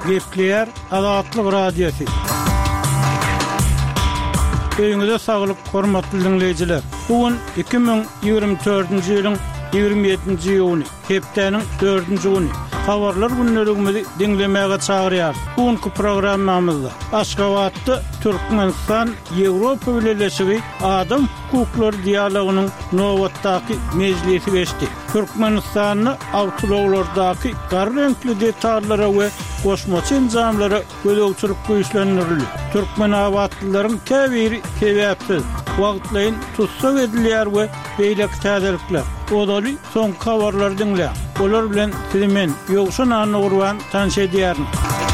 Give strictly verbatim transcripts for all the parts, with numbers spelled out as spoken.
Gepleyer Azatlyk Radiosu. Öýüňize saglyk, hormatly dinleýijiler. Bugün iki bin ýygrimi dördünji ýylyň ýygrimi ýedinji ýuny, hepdeniň dördünji güni. Habarlar günlerimizi dinlemäge çagyrýar. Bugünkü programmamyzda Aşgabatda Türkmenistan Ýewropa Birleşigi Adam Hukukları Dialogunyň nowatdaky mejlisi geçdi. Türkmenistanyň awtologlardaky garrenkli detallara we goşmaçy enjamlara gödöwçülük güýçlendirildi. Türkmen awatlylaryň käbiri sebäpsiz wagtlaryň tutsak edilýär we beýlek täzelikler. Odaly son habarlar dinleýär. Olar bilen sizimen ýogşan anyny urwan tanış edýärin.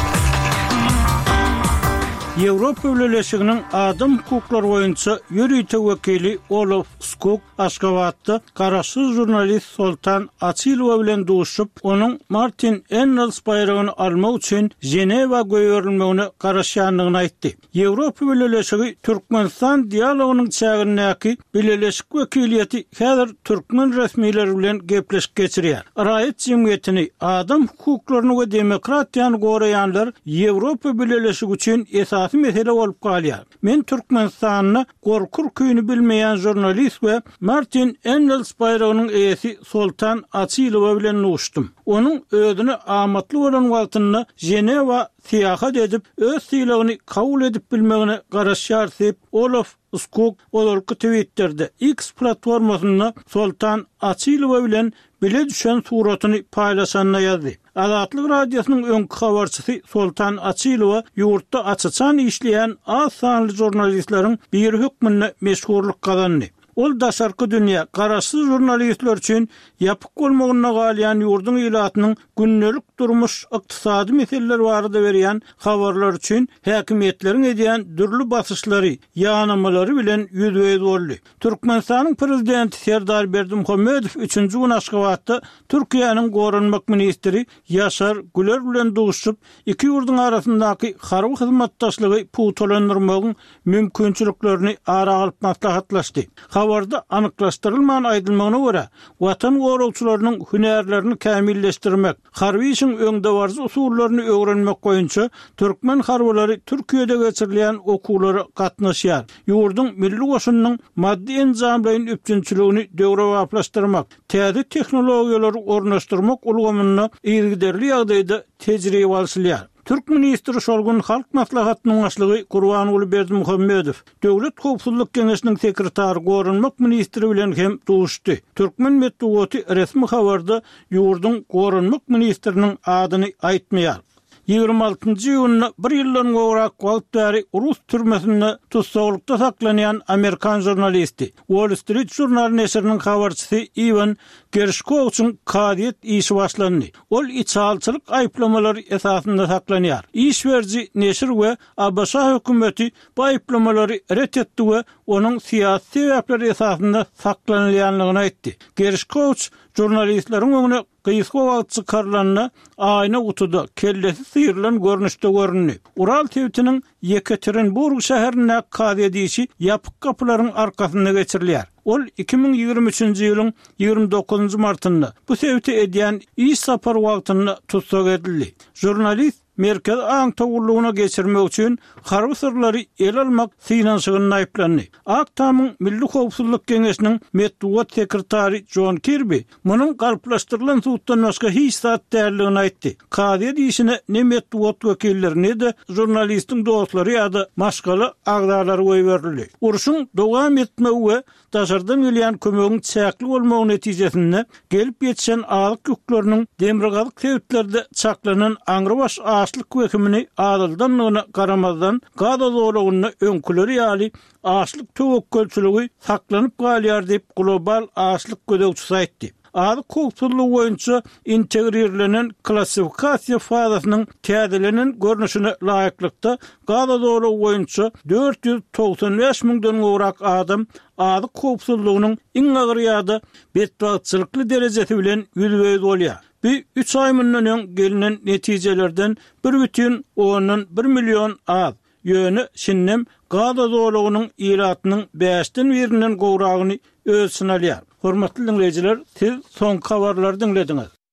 Ýewropa Birleşiginiň adam hukuklary boýunça ýürüýte wekili Olof Skog Aşgabatda garaşsyz jurnalist Soltan Açylow bilen duşup, onuň Martin Engels bayragyny almak üçin Ženewa göýerilmegine garaşýanlygyny aýtdy. Ýewropa Birleşigi Türkmenistan dialogunyň çägirnäki Birleşik wekiliýeti häzir türkmen resmiýetleri bilen gepleşip geçirýär. Raýat jemgyýetini, adam hukuklaryny we demokratiýany goraýanlar Ýewropa Birleşigi üçin esas mesele bolup galýar. Men Türkmenistanyny gorkur küýünü bilmeýän jurnalist we Martin Engels bayragynyň eýesi Soltan Açylow bilen nuşdum. Onuň özüne amatly bolan wagtyny Ženewa siýahat edip, öz syýlagyny kabul edip bilmegine garaşýar diýip Olof Skog olarky Twitter'de X platformasyna Soltan Açylow bilen bile düşen suratyny paýlaşanyny ýazdy. Azatlyk Radiosynyň öňkü habarçysy Soltan Açylow ýurtda açyçan işleýän az sanly jurnalistleriň bir hükmünde meşhurlyk kazandy. Ol daşarky dünýä garaşsyz jurnalistler üçin ýapyk bolmagyna galýan ýurdun ilatynyň günnelik durmuş ykdysady meseleler barada berýän habarlar üçin häkimetleriň edýän dürli basyşlary, ýanymalary bilen ýüzüýe boldy. Türkmenistanyň prezidenti Serdar Berdimuhammedow üçünji gün Aşgabatda Türkiýanyň gorunmak ministri Ýaşar Güler bilen duşup, iki ýurdun arasyndaky harby hyzmatdaşlygy puwtalandyrmagyň mümkinçiliklerini ara alyp maslahatlaşdy. Habarda anyklaşdyrylmayan aýdylmagyna görä, watan gorugçylarynyň hünärlerini kämilleşdirmek, harby işiň öňde barjy usullaryny öwrenmek boýunça türkmen harbylary Türkiýede geçirilýän okuwlary gatnaşýar. Ýurdun milli goşunynyň maddi enjamlaryň üpçünçiligini döwre waplaşdyrmak, täze tehnologiýalary ornaşdyrmak ulgamyny ýergiderli ýagdaýda tejribe alýar. Türk ministri şolgun halk maslahatynyň başlygy Gurbanuly Berdimuhammedow Döwlet Howpsuzlyk Keňeşiniň sekretary gorunmak ministri bilen hem duşdy. Türkmen medeniýeti resmi habarda ýurdun gorunmak ministriniň adyny aýtmaýar. ýygrimi altynjy ýylyna bir ýyldan gowrak wagt bäri Rus türmesinde tutsaklykda saklanýan Amerikan jurnalisti, Wall Street jurnal neşriniň habarçysy Ivan Gershkov üçin kadiýet işi başlandy. Ol içalçylyk aýplamalary esasynda saklanýar. İş berji neşr we A B S hökümeti bu aýplamalary ret etdi we onuň syýasy sebäpleri esasynda saklanýanlygyny aýtdy. Gershkov jurnalistleriň öňüne gysga wagt çykarlanyna aýna utuda kellesi syýrylan görnüşde görünýär. Ural Tewtiniň Yekaterinburg şäherine kadiýet işi ýapyk kapylaryň arkasynda geçirilýär. Ol iki bin ýygrimi üçünji ýylyň ýygrimi dokuzunjy martynda bu sebäpli edýän iş sapar wagtyny tutsak edildi. Jurnalist merkez aň togurlugyna geçirmek üçin harby sırlary el almak synanşygyny aýplandy. Aktamyň Milli Howpsuzlyk Keňeşiniň medeniýet sekretary John Kirby munyň galplaşdyrylan suwtdan başga hiç zat därligini aýtdy. Kadiýet işine ne medeniýet wekilleri ne de jurnalistiň dostlary ýa-da maşgaly agdarlar goýberildi. Uruşyň dowam etmegi we daşardan gelýän kömegiň çäkli bolmagy netijesinde gelip ýetişen alyk ýüklarynyň demirgalyk sebäplerde çaklanan aňrybaş açlyk wekimini adyldanlygyna garamazdan gada zorlugyny öňküleri ýaly açlyk töwekkülçüligi saklanyp galýar diýip global açlyk gödäwçisi aýtdy. Adı hukukçuluğu boyunca integrirlenen klasifikasiya fazasynyň täzelenen görnüşine laýyklykda gada zorlugy boyunca dört yüz doksan beş miňden gowrak adam adı hukukçulugynyň iň agyr ýa-da bedbahtçylykly derejesi bilen ýüzüýe bolýar. Bir üç ay münden gelinen neticelerden bir bütün onun bir milyon az yönü şinnem gada zorluğunun ilatının beşten birinin gowragyny ölçün alýar. Hormatly dinleyijiler, siz son habarlary dinlediniz.